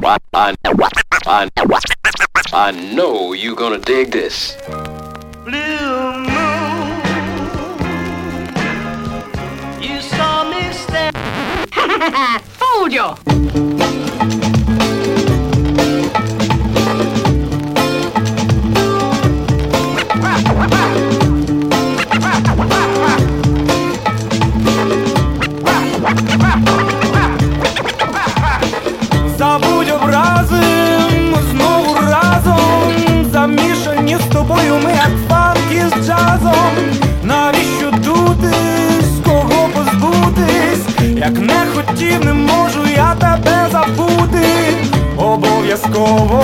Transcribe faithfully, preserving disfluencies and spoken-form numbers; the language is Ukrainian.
I, I, I, I know you're gonna dig this. Blue moon, you saw me stand. Fooled you! Забудь образи, ми знову разом, замішані з тобою ми, як фанки з джазом. Навіщо дутись, кого позбутись? Як не хотів, не можу я тебе забути. Обов'язково